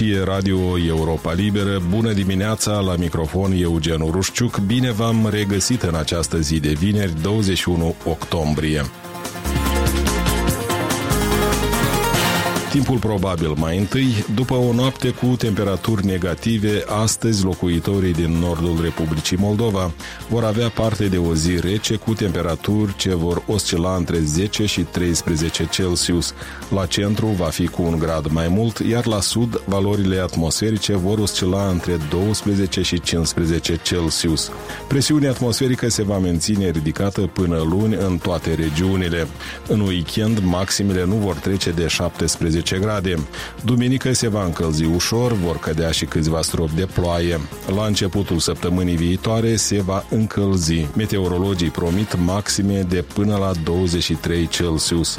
Aici e Radio Europa Liberă. Bună dimineața, la microfon Eugen Urușciuc. Bine v-am regăsit în această zi de vineri, 21 octombrie. Timpul probabil mai întâi, după o noapte cu temperaturi negative, astăzi locuitorii din nordul Republicii Moldova vor avea parte de o zi rece cu temperaturi ce vor oscila între 10 și 13 Celsius. La centru va fi cu 1 grad mai mult, iar la sud valorile atmosferice vor oscila între 12 și 15 Celsius. Presiunea atmosferică se va menține ridicată până luni în toate regiunile. În weekend, maximele nu vor trece de 17 grade. Duminică se va încălzi ușor, vor cădea și câțiva stropi de ploaie. La începutul săptămânii viitoare se va încălzi. Meteorologii promit maxime de până la 23 Celsius.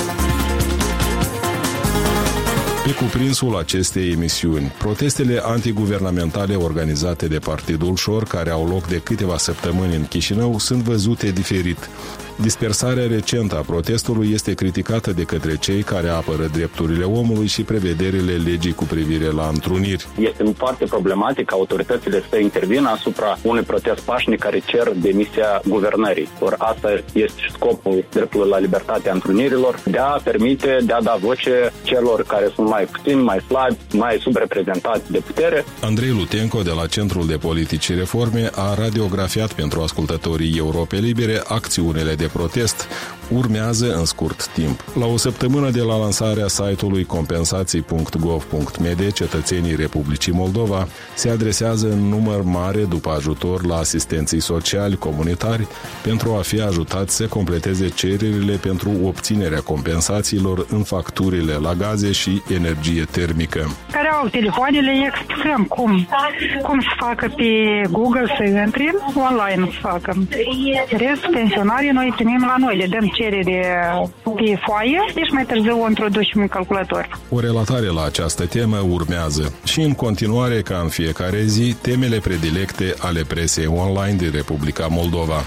Pe cuprinsul acestei emisiuni, protestele antiguvernamentale organizate de Partidul Șor, care au loc de câteva săptămâni în Chișinău, sunt văzute diferit. Dispersarea recentă a protestului este criticată de către cei care apără drepturile omului și prevederile legii cu privire la întruniri. Este foarte problematic ca autoritățile să intervină asupra unui protest pașnic care cer demisia guvernării. Or, asta este și scopul dreptului la libertatea întrunirilor, de a permite, de a da voce celor care sunt mai puțini, mai slabi, mai subreprezentați de putere. Andrei Lutenco, de la Centrul de Politici și Reforme, a radiografiat pentru ascultătorii Europei Libere acțiunile de protest. Urmează în scurt timp. La o săptămână de la lansarea site-ului compensații.gov.md, cetățenii Republicii Moldova se adresează în număr mare după ajutor la asistenții sociali comunitari pentru a fi ajutați să completeze cererile pentru obținerea compensațiilor în facturile la gaze și energie termică. Care au telefoanele, explicăm cum să facă pe Google să intre, online să facă. Rest, pensionarii noi primim la noi, le dăm cerere pe foaie, deci mai târziu o introducem în calculator. O relatare la această temă urmează și în continuare, ca în fiecare zi, temele predilecte ale presei online din Republica Moldova.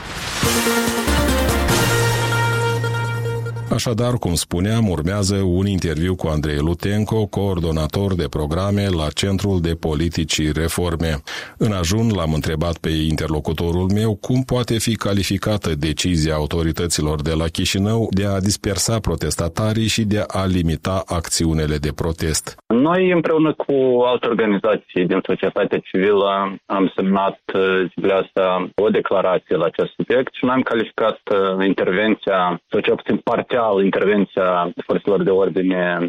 Așadar, cum spuneam, urmează un interviu cu Andrei Lutenco, coordonator de programe la Centrul de Politici și Reforme. În ajun l-am întrebat pe interlocutorul meu cum poate fi calificată decizia autorităților de la Chișinău de a dispersa protestatarii și de a limita acțiunile de protest. Noi, împreună cu alte organizații din societatea civilă, am semnat zilele astea o declarație la acest subiect și noi am calificat intervenția, sau cel puțin parțial, intervenția forțelor de ordine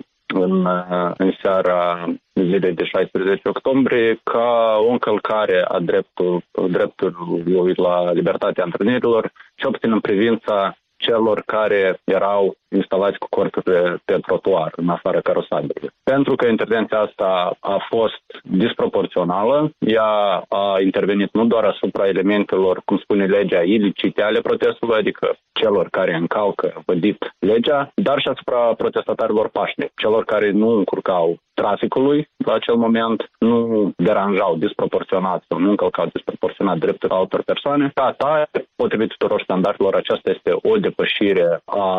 în seara zilei de 16 octombrie ca o încălcare a dreptului la libertatea întrunirilor, cel puțin în privința celor care erau instalați cu corturile pe trotuar, în afară carosabilului. Pentru că intervenția asta a fost disproporțională, ea a intervenit nu doar asupra elementelor, cum spune legea, ilicite ale protestului, adică celor care încalcă vădit legea, dar și asupra protestatarilor pașnici, celor care nu încurcau traficului la acel moment, nu deranjau disproporționat sau nu încălcau disproporționat drepturile altor persoane. Ca atare, potrivit tuturor standardelor, aceasta este o depășire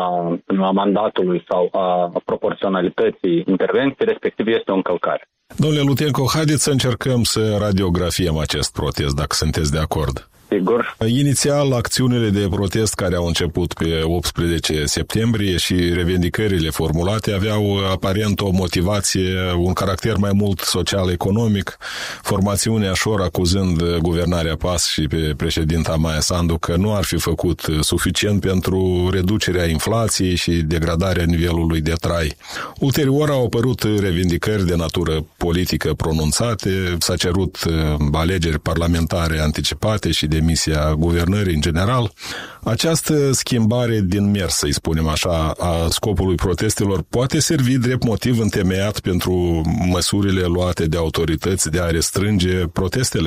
a mandatului sau a proporționalității intervenției, respectiv este o încălcare. Domnule Lutenco, haideți să încercăm să radiografiem acest protest, dacă sunteți de acord. Sigur. Inițial, acțiunile de protest care au început pe 18 septembrie și revendicările formulate aveau aparent o motivație, un caracter mai mult social-economic, formațiunea Șor acuzând guvernarea PAS și pe președinta Maia Sandu că nu ar fi făcut suficient pentru reducerea inflației și degradarea nivelului de trai. Ulterior au apărut revendicări de natură politică pronunțate, s-a cerut alegeri parlamentare anticipate și demisia guvernării în general. Această schimbare din mers, să-i spunem așa, a scopului protestelor poate servi drept motiv întemeiat pentru măsurile luate de autorități de a restrânge protestele?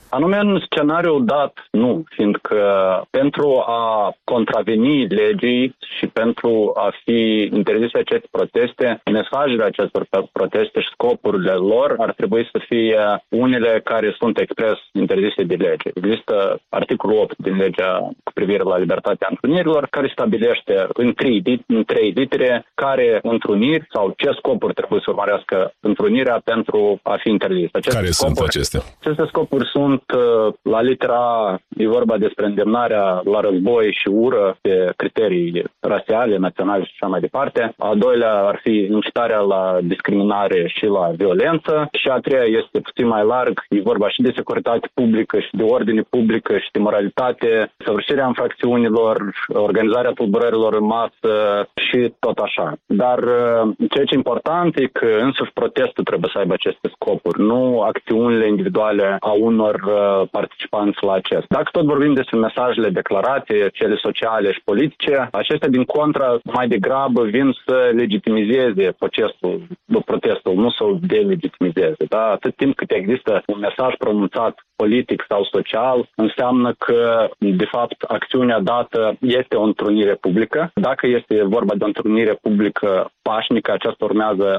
Anume, în scenariul dat, nu, fiindcă pentru a contraveni legii și pentru a fi interzise aceste proteste, mesajele acestor proteste și scopurile lor ar trebui să fie unele care sunt expres interzise de lege. Există articolul 8 din legea cu privire la libertatea întrunirilor, care stabilește în trei litere care întruniri sau ce scopuri trebuie să urmărească întrunirea pentru a fi interzis. Care sunt acestea? Aceste scopuri sunt, la litera A, e vorba despre îndemnarea la război și ură pe criterii rasiale, naționale și așa mai departe. A doilea ar fi incitarea la discriminare și la violență. Și a treia este puțin mai larg, e vorba și de securitate publică și de ordine publică și de moralitate, săvârșirea infracțiunilor, organizarea tulburărilor în masă și tot așa. Dar ceea ce e important e că însuși protestul trebuie să aibă aceste scopuri, nu acțiunile individuale a unor participanți la acest. Dacă tot vorbim despre mesajele, declarații, cele sociale și politice, acestea din contră mai degrabă vin să legitimizeze protestul, nu să o delegitimizeze. Da? Atât timp cât există un mesaj pronunțat politic sau social, înseamnă că, de fapt, acțiunea dată este o întrunire publică. Dacă este vorba de o întrunire publică pașnică, aceasta urmează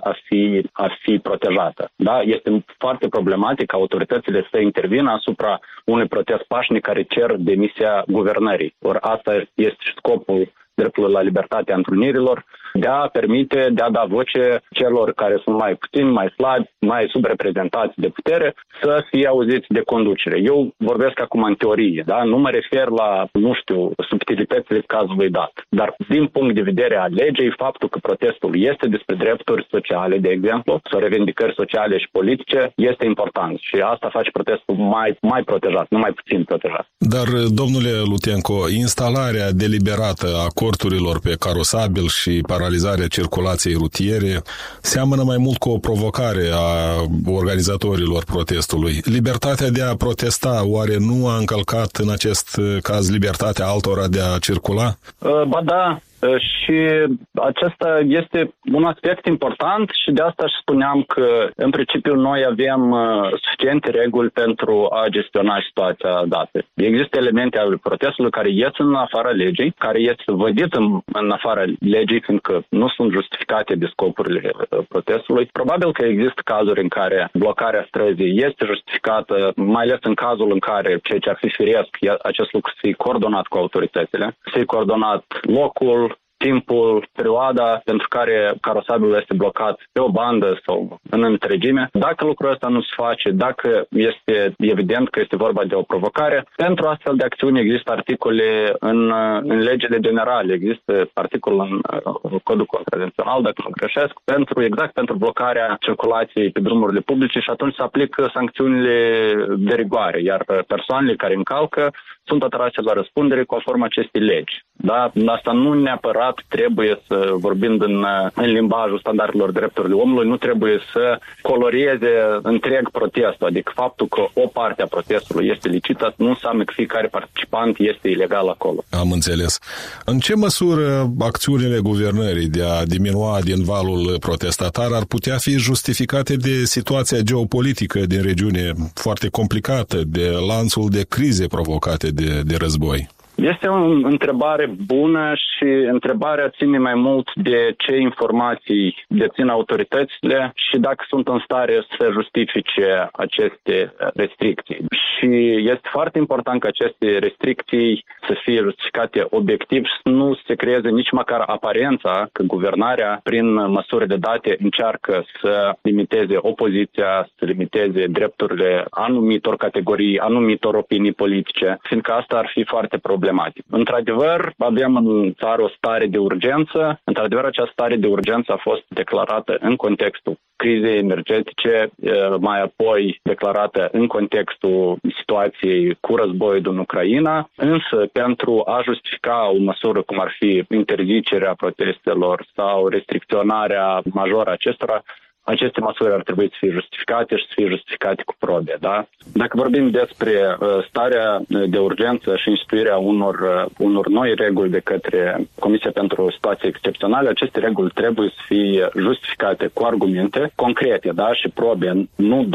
a fi protejată. Da? Este foarte problematic ca autoritățile să intervină asupra unui protest pașnic care cer demisia guvernării. Ori asta este scopul dreptului la libertatea întrunirilor, de a permite, de a da voce celor care sunt mai puțini, mai slabi, mai subreprezentați de putere, să fie auziți de conducere. Eu vorbesc acum în teorie, da? Nu mă refer la, subtilitățile cazului dat. Dar din punct de vedere al legii, faptul că protestul este despre drepturi sociale, de exemplu, sau revendicări sociale și politice, este important. Și asta face protestul mai protejat, nu mai puțin protejat. Dar, domnule Lutenco, instalarea deliberată a corturilor pe carosabil și paralizarea circulației rutiere seamănă mai mult cu o provocare a organizatorilor protestului. Libertatea de a protesta oare nu a încălcat în acest caz libertatea altora de a circula? Ba da. Și acesta este un aspect important și de asta și spuneam că în principiu noi avem suficiente reguli pentru a gestiona situația dată. Există elemente ale protestului care ies în afara legii, care ies vădit în afara legii, fiindcă nu sunt justificate de scopurile protestului. Probabil că există cazuri în care blocarea străzii este justificată, mai ales în cazul în care ceea ce ar fi firesc, acest lucru să fie coordonat cu autoritățile, să fie coordonat locul, timpul, perioada pentru care carosabilul este blocat pe o bandă sau în întregime. Dacă lucrul ăsta nu se face, dacă este evident că este vorba de o provocare, pentru astfel de acțiuni există articole în legile generale, există articol în Codul Contravențional, dacă nu greșesc, pentru blocarea circulației pe drumurile publice și atunci se aplică sancțiunile de rigoare, iar persoanele care încalcă sunt atrase la răspundere conform acestei legi. Da? Asta nu neapărat trebuie să, vorbind în limbajul standardelor drepturilor omului, nu trebuie să colorieze întreg protestul. Adică faptul că o parte a protestului este licită nu înseamnă că fiecare participant este ilegal acolo. Am înțeles. În ce măsură acțiunile guvernării de a diminua din valul protestatar ar putea fi justificate de situația geopolitică din regiune foarte complicată, de lanțul de crize provocate de război? Este o întrebare bună și întrebarea ține mai mult de ce informații dețin autoritățile și dacă sunt în stare să justifice aceste restricții. Și este foarte important ca aceste restricții să fie justificate obiectiv și să nu se creeze nici măcar aparența că guvernarea, prin măsurile date, încearcă să limiteze opoziția, să limiteze drepturile anumitor categorii, anumitor opinii politice, fiindcă asta ar fi foarte problematic. Într-adevăr, avem în țară o stare de urgență. Într-adevăr, această stare de urgență a fost declarată în contextul crizei energetice, mai apoi declarată în contextul situației cu războiul din Ucraina, însă pentru a justifica o măsură cum ar fi interzicerea protestelor sau restricționarea majoră acestora, aceste măsuri ar trebui să fie justificate și să fie justificate cu probe. Da? Dacă vorbim despre starea de urgență și instituirea unor noi reguli de către Comisia pentru Situații Excepționale, aceste reguli trebuie să fie justificate cu argumente concrete, da? Și probe, nu doar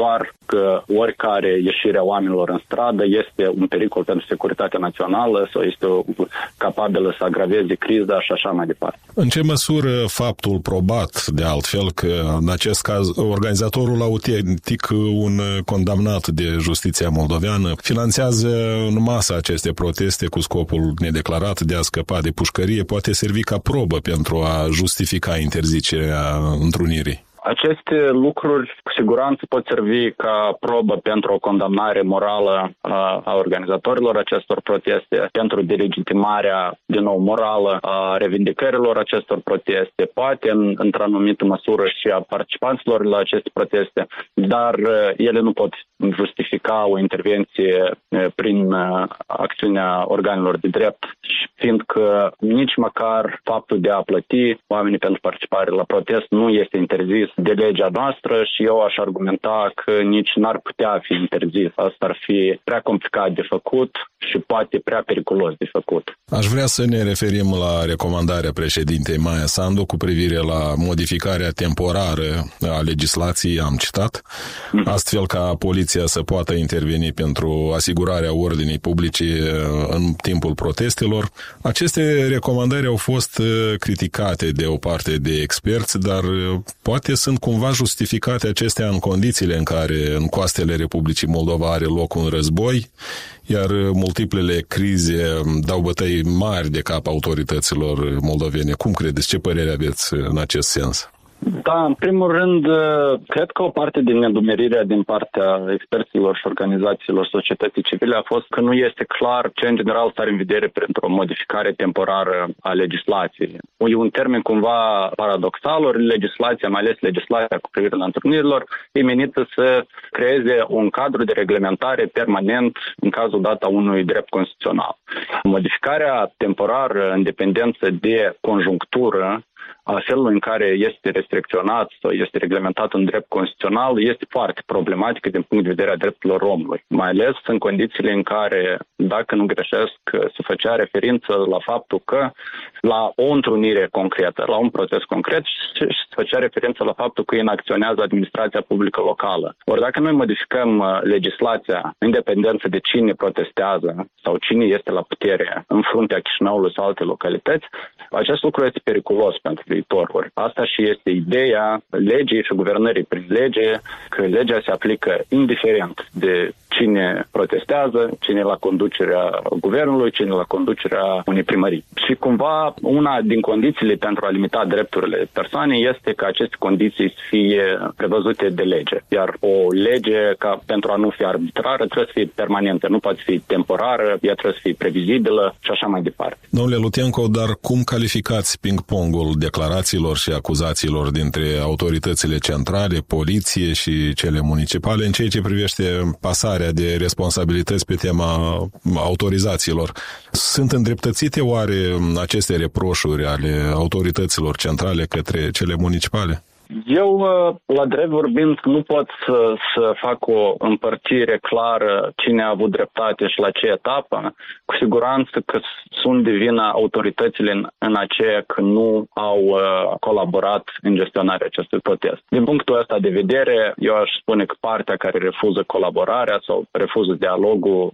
că oricare ieșire a oamenilor în stradă este un pericol pentru securitatea națională sau este capabilă să agraveze criza și așa mai departe. În ce măsură faptul probat, de altfel, că în acest caz organizatorul autentic, un condamnat de justiția moldoveană, finanțează în masă aceste proteste cu scopul nedeclarat de a scăpa de pușcărie, poate servi ca probă pentru a justifica interzicerea întrunirii? Aceste lucruri cu siguranță pot servi ca probă pentru o condamnare morală a organizatorilor acestor proteste, pentru delegitimarea, din nou, morală a revindicărilor acestor proteste, poate într-o anumită măsură și a participanților la aceste proteste, dar ele nu pot justifica o intervenție prin acțiunea organelor de drept, fiindcă nici măcar faptul de a plăti oamenii pentru participare la protest nu este interzis de legea noastră și eu aș argumenta că nici n-ar putea fi interzis. Asta ar fi prea complicat de făcut și poate prea periculos de făcut. Aș vrea să ne referim la recomandarea președintei Maia Sandu cu privire la modificarea temporară a legislației, am citat, astfel ca poliția să poată interveni pentru asigurarea ordinii publice în timpul protestelor. Aceste recomandări au fost criticate de o parte de experți, dar poate sunt cumva justificate acestea în condițiile în care în coastele Republicii Moldova are loc un război, iar multiplele crize dau bătăi mari de cap autorităților moldovene. Cum credeți? Ce părere aveți în acest sens? Da, în primul rând, cred că o parte din nedumerirea din partea experților și organizațiilor societății civile a fost că nu este clar ce în general s-are în vedere printr-o modificare temporară a legislației. E un termen cumva paradoxal, ori legislația, mai ales legislația cu privire la întrunirilor, e menită să creeze un cadru de reglementare permanent în cazul dat a unui drept constituțional. Modificarea temporară în dependență de conjunctură a felului în care este restricționat sau este reglementat un drept constituțional este foarte problematică din punct de vedere a drepturilor omului. Mai ales în condițiile în care, dacă nu greșesc, se făcea referință la faptul că la o întrunire concretă, la un proces concret și se făcea referință la faptul că inacționează administrația publică locală. Ori dacă noi modificăm legislația în dependență de cine protestează sau cine este la putere în fruntea Chișinăului sau alte localități, acest lucru este periculos pentru viitor. Ori asta și este ideea legii și guvernării prin lege, că legea se aplică indiferent de cine protestează, cine e la conducerea guvernului, cine e la conducerea unei primării. Și cumva una din condițiile pentru a limita drepturile persoanei este ca aceste condiții să fie prevăzute de lege. Iar o lege, ca pentru a nu fi arbitrară, trebuie să fie permanentă, nu poate fi temporară, ea trebuie să fie previzibilă și așa mai departe. Domnule Lutenco, dar cum calificați ping-pongul declarațiilor și acuzațiilor dintre autoritățile centrale, poliție și cele municipale în ceea ce privește pasarea de responsabilități pe tema autorizațiilor? Sunt îndreptățite oare aceste reproșuri ale autorităților centrale către cele municipale? Eu, la drept vorbind, nu pot să fac o împărțire clară cine a avut dreptate și la ce etapă. Cu siguranță că sunt de vină autoritățile în aceea că nu au colaborat în gestionarea acestui protest. Din punctul ăsta de vedere, eu aș spune că partea care refuză colaborarea sau refuză dialogul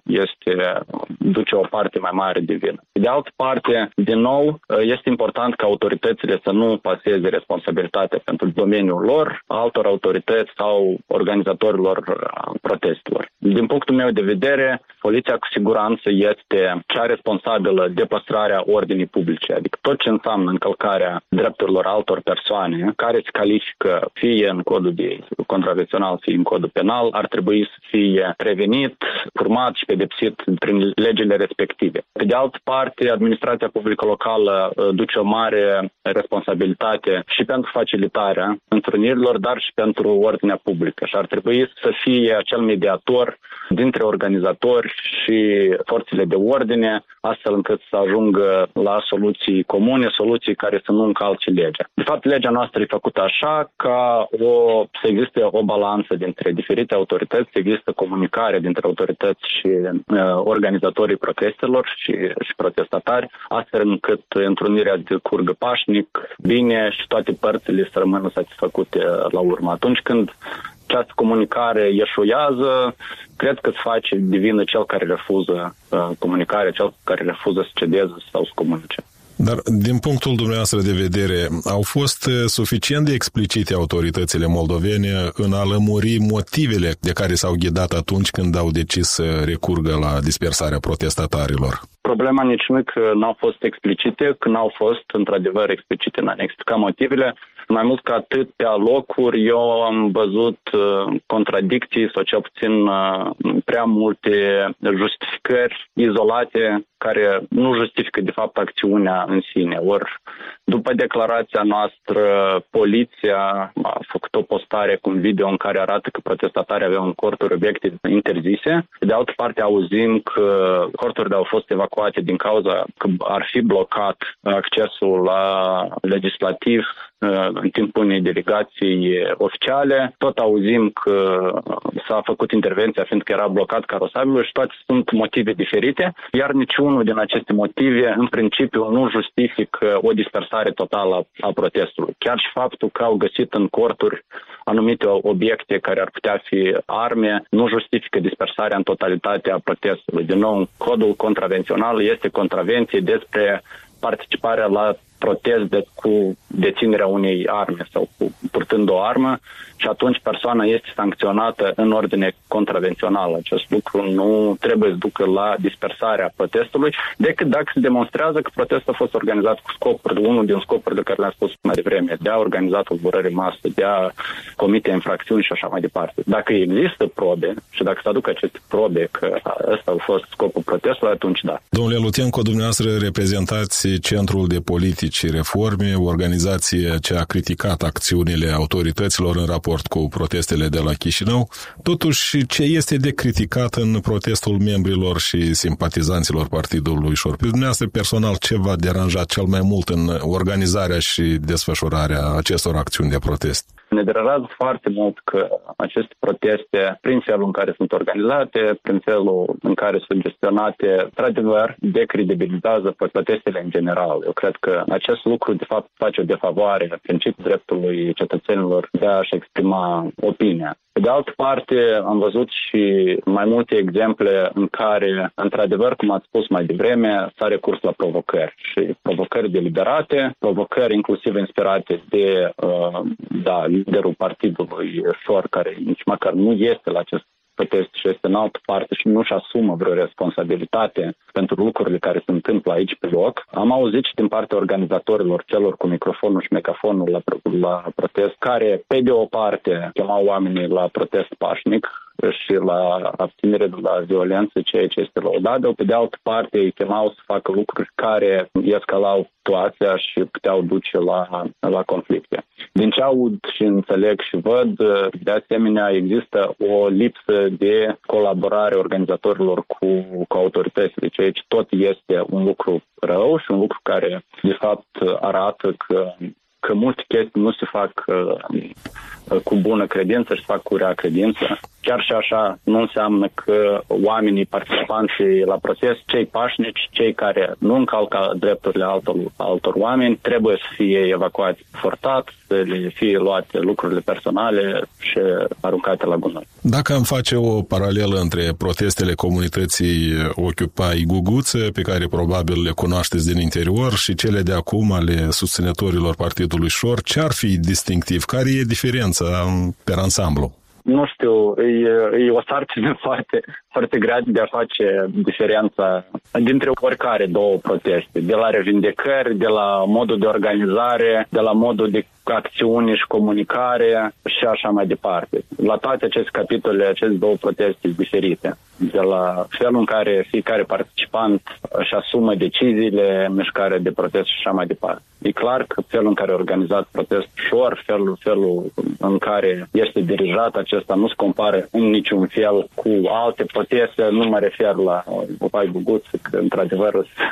duce o parte mai mare de vină. De altă parte, din nou, este important ca autoritățile să nu paseze responsabilitatea pentru domeniul lor, altor autorități sau organizatorilor protestelor. Din punctul meu de vedere, poliția cu siguranță este cea responsabilă de păstrarea ordinii publice, adică tot ce înseamnă încălcarea drepturilor altor persoane care se califică fie în codul de contravențional, fie în codul penal, ar trebui să fie prevenit, urmat și pedepsit prin legile respective. Pe de altă parte, administrația publică locală duce o mare responsabilitate și pentru facilitarea întrunirilor, dar și pentru ordinea publică și ar trebui să fie acel mediator dintre organizatori și forțele de ordine, astfel încât să ajungă la soluții comune, soluții care să nu încalce legea. De fapt, legea noastră e făcută așa ca să existe o balanță dintre diferite autorități, să există comunicare dintre autorități și organizatorii protestelor și protestatari, astfel încât întrunirea decurgă pașnic, bine și toate părțile să rămână satisfăcute la urmă. Atunci când această comunicare eșuează, cred că devine cel care refuză comunicarea, cel care refuză să cedeze sau să comunice. Dar, din punctul dumneavoastră de vedere, au fost suficient de explicite autoritățile moldovene în a lămuri motivele de care s-au ghidat atunci când au decis să recurgă la dispersarea protestatarilor? Problema nici nu că n-au fost explicite, că n-au fost într-adevăr explicite, n-au explicat motivele. Mai mult ca atât, pe alocuri, eu am văzut contradicții sau cel puțin prea multe justificări izolate care nu justifică de fapt acțiunea în sine. Ori, după declarația noastră, poliția a făcut o postare cu un video în care arată că protestatarii aveau în corturi obiecte interzise. De altă parte, auzim că corturile au fost evacuate din cauza că ar fi blocat accesul la legislativ în timpul unei delegații oficiale. Tot auzim că s-a făcut intervenția fiindcă era blocat carosabilul și toate sunt motive diferite, iar niciunul din aceste motive în principiu nu justifică o dispersare totală a protestului. Chiar și faptul că au găsit în corturi anumite obiecte care ar putea fi arme nu justifică dispersarea în totalitate a protestului. Din nou, codul contravențional este contravenție despre participarea la protest cu deținerea unei arme sau purtând o armă și atunci persoana este sancționată în ordine contravențională. Acest lucru nu trebuie să ducă la dispersarea protestului, decât dacă se demonstrează că protestul a fost organizat cu scopuri, unul din scopurile care le-am spus mai devreme, de a organiza tulburări în masă, de a comite infracțiuni și așa mai departe. Dacă există probe și dacă se aduc aceste probe că ăsta a fost scopul protestului, atunci da. Domnule Lutenco, dumneavoastră reprezentați Centrul de Politici și Reforme, o organizație ce a criticat acțiunile autorităților în raport cu protestele de la Chișinău. Totuși, ce este de criticat în protestul membrilor și simpatizanților Partidului Șor? Pe dumneavoastră personal, ce v-a deranjat cel mai mult în organizarea și desfășurarea acestor acțiuni de protest? Ne deranjează foarte mult că aceste proteste, prin felul în care sunt organizate, prin felul în care sunt gestionate, într-adevăr, decredibilizează protestele în general. Eu cred că acest lucru, de fapt, face o defavoare principiul dreptului cetățenilor de a-și exprima opinia. Pe de altă parte, am văzut și mai multe exemple în care, într-adevăr, cum ați spus mai devreme, s-a recurs la provocări. Și provocări deliberate, provocări inclusiv inspirate de liderul Partidului Șor, care nici măcar nu este la acest protest și este în altă parte și nu-și asumă vreo responsabilitate pentru lucrurile care se întâmplă aici pe loc. Am auzit și din partea organizatorilor, celor cu microfonul și megafonul la protest, care, pe de o parte, chemau oamenii la protest pașnic și la abținere de la violență, ceea ce este lăudabil. Pe de altă parte, îi chemau să facă lucruri care escalau situația și puteau duce la conflicte. Din ce aud și înțeleg și văd, de asemenea, există o lipsă de colaborare organizatorilor cu autoritățile, ceea ce tot este un lucru rău și un lucru care, de fapt, arată că multe chestii nu se fac cu bună credință și se fac cu rea credință. Chiar și așa nu înseamnă că oamenii participanți la protest, cei pașnici, cei care nu încalcă drepturile altor oameni, trebuie să fie evacuați forțat, să le fie luate lucrurile personale și aruncate la gunoi. Dacă am face o paralelă între protestele comunității Occupy Guguță, pe care probabil le cunoașteți din interior, și cele de acum ale susținătorilor Partidului Șor, ce ar fi distinctiv? Care e diferența pe ansamblu? Nu știu, e o sarcină foarte grea de a face diferența dintre oricare două proteste, de la revindicări, de la modul de organizare, de la modul de acțiune și comunicare și așa mai departe. La toate aceste capitole, aceste două proteste diferite, de la felul în care fiecare participant își asumă deciziile, mișcare de protest și așa mai departe. E clar că felul în care a organizat protest Șor, felul în care este dirijat acesta nu se compară în niciun fel cu alte proteste. Nu mă refer la Occupy Guguță, că într-adevăr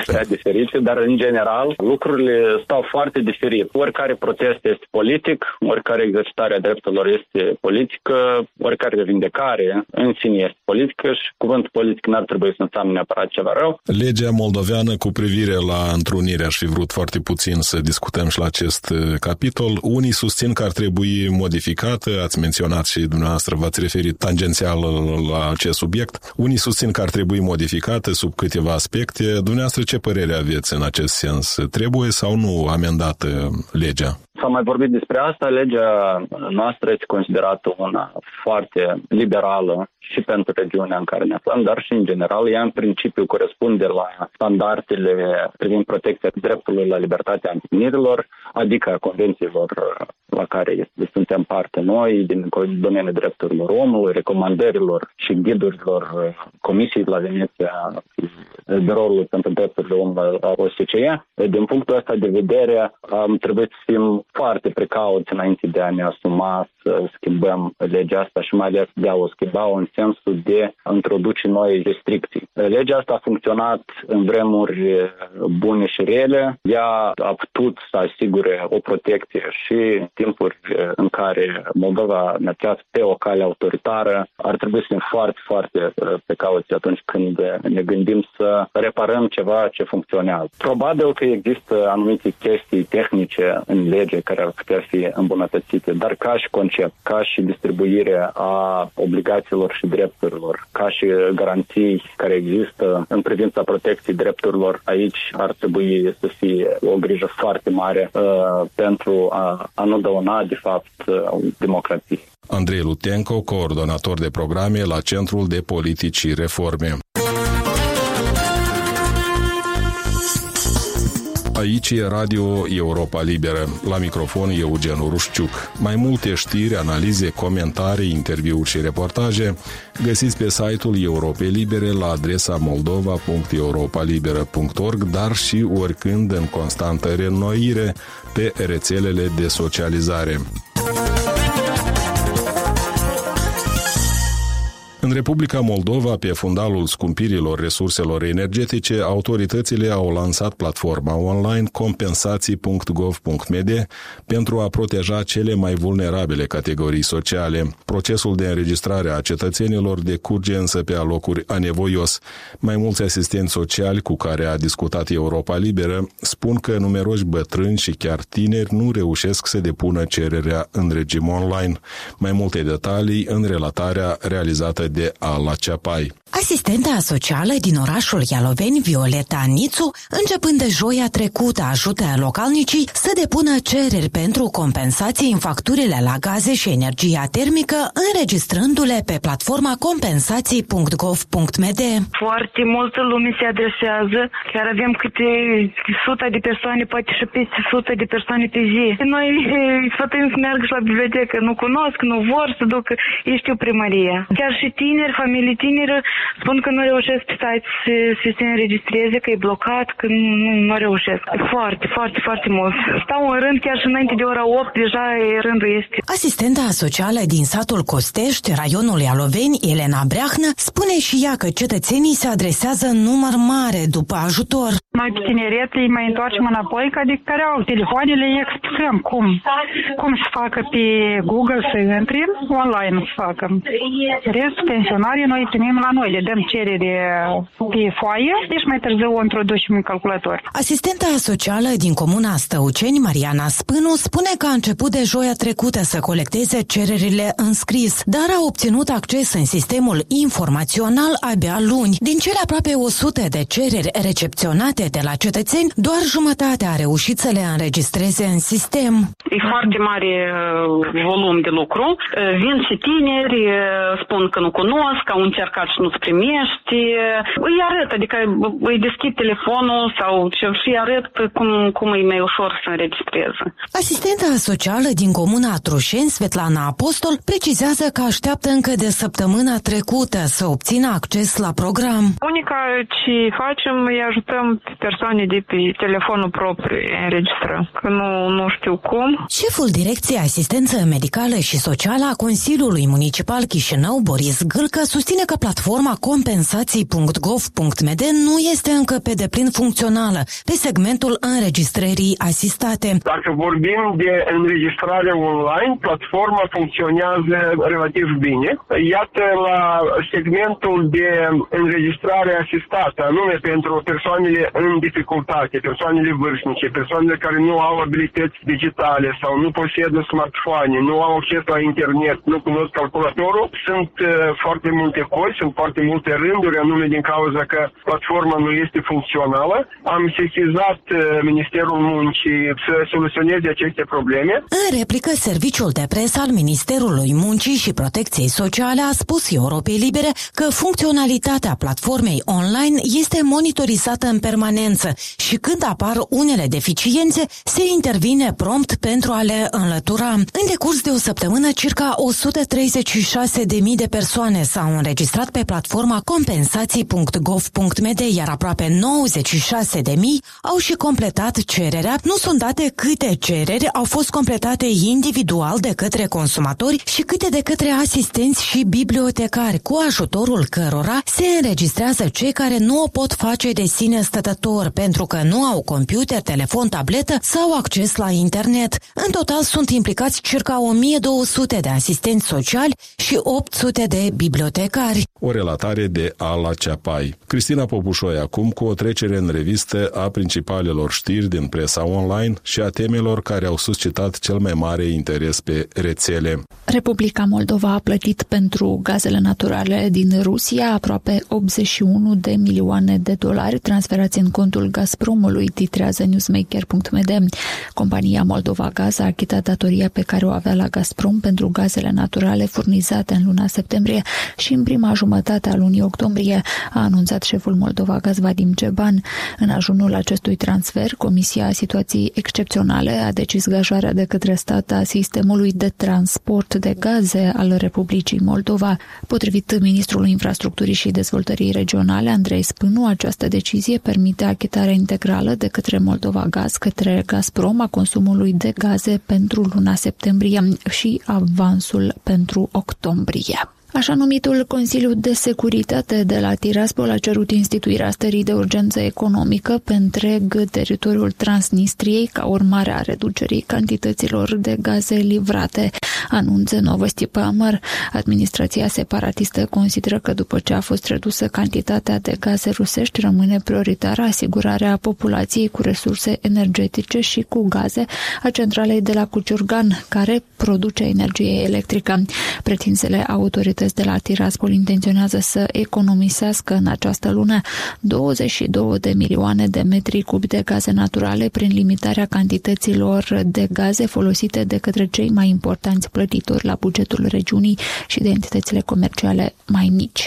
prea diferite, dar în general lucrurile stau foarte diferit. Oricare protest este politic, oricare exercitare a drepturilor este politică, oricare revindecare în sine este politică și cuvântul politic n-ar trebui să înseamnă neapărat ceva rău. Legea moldoveană cu privire la întrunire, aș fi vrut foarte puțin să discutăm și la acest capitol. Unii susțin că ar trebui modificată, ați menționat și dumneavoastră v-ați referit tangențial la acest subiect. Unii susțin că ar trebui modificată sub câteva aspecte. Dumneavoastră ce părere aveți în acest sens? Trebuie sau nu amendată legea? S-a mai vorbit despre asta. Legea noastră este considerată una foarte liberală și pentru regiunea în care ne aflăm, dar și în general. Ea în principiu corespunde la standardele privind protecția dreptului la libertatea întâlnirilor, adică a convențiilor la care suntem parte noi, din domeniul drepturilor omului, recomandărilor și ghidurilor Comisiei la Veneția, Biroului pentru Drepturile Omului a OSCE. Din punctul ăsta de vedere, trebuie să fim foarte precauți înainte de a ne asuma să schimbăm legea asta și mai ales de a o schimba în sensul de a introduce noi restricții. Legea asta a funcționat în vremuri bune și rele. Ea a putut să asigure o protecție și în timpuri în care Moldova mergea pe o cale autoritară. Ar trebui să fim foarte, foarte precauți atunci când ne gândim să reparăm ceva ce funcționează. Probabil că există anumite chestii tehnice în lege care ar putea fi îmbunătățite, dar ca și concept, ca și distribuire a obligațiilor și drepturilor, ca și garanții care există în privința protecției drepturilor, aici ar trebui să fie o grijă foarte mare pentru a nu dăuna, de fapt, democrației. Andrei Lutenco, coordonator de programe la Centrul de Politici și Reforme. Aici e Radio Europa Liberă. La microfon Eugen Urușciuc. Mai multe știri, analize, comentarii, interviuri și reportaje găsiți pe site-ul Europei Libere la adresa moldova.europalibera.org, dar și oricând în constantă reînnoire pe rețelele de socializare. În Republica Moldova, pe fundalul scumpirilor resurselor energetice, autoritățile au lansat platforma online compensații.gov.md pentru a proteja cele mai vulnerabile categorii sociale. Procesul de înregistrare a cetățenilor decurge însă pe alocuri anevoios. Mai mulți asistenți sociali cu care a discutat Europa Liberă spun că numeroși bătrâni și chiar tineri nu reușesc să depună cererea în regim online. Mai multe detalii în relatarea realizată de Ala Ceapai. Asistenta socială din orașul Ialoveni, Violeta Nițu, începând de joia trecută, ajută localnicii să depună cereri pentru compensații în facturile la gaze și energia termică, înregistrându-le pe platforma compensații.gov.md. Foarte multă lume se adresează, chiar avem câte 100 de persoane, poate și peste 100 de persoane pe zi. Noi îi sfătuim să meargă și la bibliotecă, nu cunosc, nu vor să ducă, ei știu primăria. Chiar și tineri, familii tineri, spun că nu reușesc pe site să se înregistreze, că e blocat, că nu reușesc. Foarte, foarte, foarte mult. Stau în rând chiar și înainte de ora 8, deja rândul este. Asistenta socială din satul Costești, raionul Ialoveni, Elena Breahnă, spune și ea că cetățenii se adresează în număr mare după ajutor. Noi pe tineret îi mai întoarcem înapoi, adică care au telefoanele, îi explicăm cum să facă pe Google să intre, online să facă. Restul pensionarii noi primim la noi, le dăm cerere pe foaie, deci mai târziu o introducem în calculator. Asistenta socială din comuna Stăuceni, Mariana Spânu, spune că a început de joia trecută să colecteze cererile în scris, dar a obținut acces în sistemul informațional abia luni. Din cele aproape 100 de cereri recepționate de la cetățeni, doar jumătate a reușit să le înregistreze în sistem. E foarte mare volum de lucru. Vin și tineri, spun că nu cunosc, au încercat și nu-ți primești. Îi arăt, adică îi deschid telefonul sau și arăt cum e mai ușor să înregistreze. Asistenta socială din comuna Trușeni, Mureșeni, Svetlana Apostol, precizează că așteaptă încă de săptămâna trecută să obțină acces la program. Unica ce facem, îi ajutăm persoane de pe telefonul propriu înregistră, că nu știu cum. Șeful Direcției Asistență Medicală și Socială a Consiliului Municipal Chișinău, Boris Gâlcă, susține că platforma compensații.gov.md nu este încă pe deplin funcțională pe segmentul înregistrării asistate. Dacă vorbim de înregistrare online, platforma funcționează relativ bine. Iată, la segmentul de înregistrare asistată, anume pentru persoanele în dificultate, persoanele vârstnice, persoanele care nu au abilități digitale sau nu posedă smartphone, nu au acces la internet, nu cunosc calculatorul, sunt foarte multe coli, sunt foarte multe rânduri, anume din cauza că platforma nu este funcțională. Am sesizat Ministerul Muncii să soluționeze aceste probleme. În replică, Serviciul de Presă al Ministerului Muncii și Protecției Sociale a spus Europei Libere că funcționalitatea platformei online este monitorizată în permanență și când apar unele deficiențe, se intervine prompt pentru a le înlătura. În decurs de o săptămână, circa 136.000 de persoane s-au înregistrat pe platforma compensații.gov.md, iar aproape 96.000 au și completat cererea. Nu sunt date câte cereri au fost completate individual de către consumatori și câte de către asistenți și bibliotecari, cu ajutorul cărora se înregistrează cei care nu o pot face de sine stătător pentru că nu au computer, telefon, tabletă sau acces la internet. În total sunt implicați circa 1200 de asistenți sociali și 800 de bibliotecari. O relatare de Ala Ceapai. Cristina Popușoi acum cu o trecere în revistă a principalelor știri din presa online și a temelor care au suscitat cel mai mare interes pe rețele. Republica Moldova a plătit pentru gazele naturale din Rusia aproape 81 de milioane de dolari transferați în contul Gazpromului, titrează newsmaker.md. Compania Moldova Gaz a achitat datoria pe care o avea la Gazprom pentru gazele naturale furnizate în luna septembrie și în prima jumătate a lunii octombrie, a anunțat șeful Moldova Gaz Vadim Ceban. În ajunul acestui transfer, Comisia Situații Excepționale a decis gajarea de către stat a sistemului de transport de gaze al Republicii Moldova. Potrivit ministrului Infrastructurii și Dezvoltării Regionale, Andrei Spânu, această decizie permite achitarea integrală de către Moldova Gaz către Gazprom a consumului de gaze pentru luna septembrie și avansul pentru octombrie. Așa numitul Consiliu de Securitate de la Tiraspol a cerut instituirea stării de urgență economică pe întreg teritoriul Transnistriei ca urmare a reducerii cantităților de gaze livrate, anunță Novosti Pamăr. Administrația separatistă consideră că după ce a fost redusă cantitatea de gaze rusești, rămâne prioritară asigurarea populației cu resurse energetice și cu gaze a centralei de la Cuciurgan, care produce energie electrică. Pretinsele autorități de la Tiraspol intenționează să economisească în această lună 22 de milioane de metri cubi de gaze naturale prin limitarea cantităților de gaze folosite de către cei mai importanți plătitori la bugetul regiunii și de entitățile comerciale mai mici.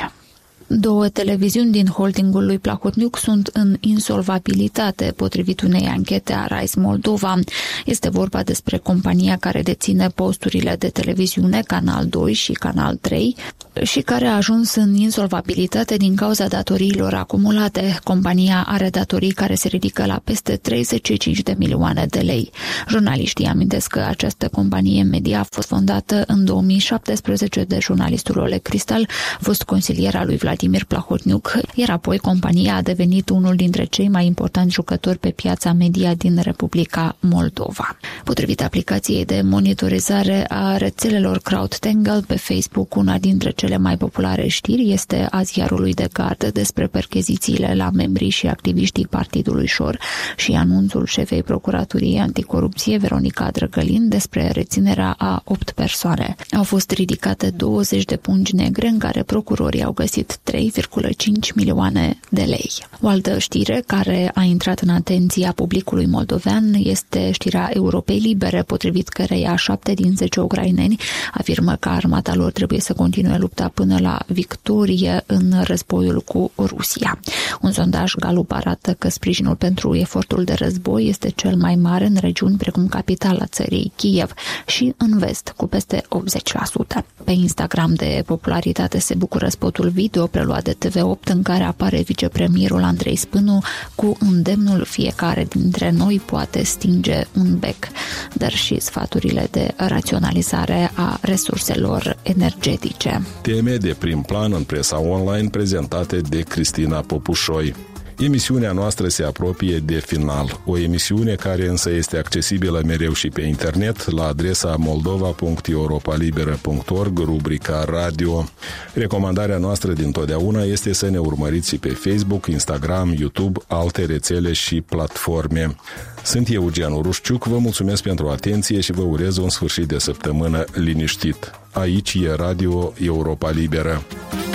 2 televiziuni din holdingul lui Plahotniuc sunt în insolvabilitate, potrivit unei anchete a Rise Moldova. Este vorba despre compania care deține posturile de televiziune Canal 2 și Canal 3 și care a ajuns în insolvabilitate din cauza datoriilor acumulate. Compania are datorii care se ridică la peste 35 de milioane de lei. Jurnaliștii amintesc că această companie media a fost fondată în 2017 de jurnalistul Oleg Cristal, fost consilier al lui Vladimir Plahotniuc, iar apoi compania a devenit unul dintre cei mai importanti jucători pe piața media din Republica Moldova. Potrivit aplicației de monitorizare a rețelelor CrowdTangle pe Facebook, una dintre cele mai populare știri este a ziarului de gardă despre perchezițiile la membrii și activiștii Partidului Șor și anunțul șefei Procuraturii Anticorupție Veronica Drăgălin despre reținerea a 8 persoane. Au fost ridicate 20 de pungi negre în care procurorii au găsit 3,5 milioane de lei. O altă știre care a intrat în atenția publicului moldovean este știrea Europei Libere, potrivit căreia 7 din 10 ucraineni afirmă că armata lor trebuie să continue lupta lupta până la victorie în războiul cu Rusia. Un sondaj Gallup arată că sprijinul pentru efortul de război este cel mai mare în regiuni precum capitala țării, Kiev, și în vest, cu peste 80%. Pe Instagram de popularitate se bucură spotul video preluat de TV8 în care apare vicepremierul Andrei Spânu cu îndemnul fiecare dintre noi poate stinge un bec, dar și sfaturile de raționalizare a resurselor energetice. Teme de prim plan în presa online prezentate de Cristina Popușoi. Emisiunea noastră se apropie de final, o emisiune care însă este accesibilă mereu și pe internet la adresa moldova.europalibera.org, rubrica radio. Recomandarea noastră dintotdeauna este să ne urmăriți și pe Facebook, Instagram, YouTube, alte rețele și platforme. Sunt Eugen Rușciuc, vă mulțumesc pentru atenție și vă urez un sfârșit de săptămână liniștit. Aici e Radio Europa Liberă.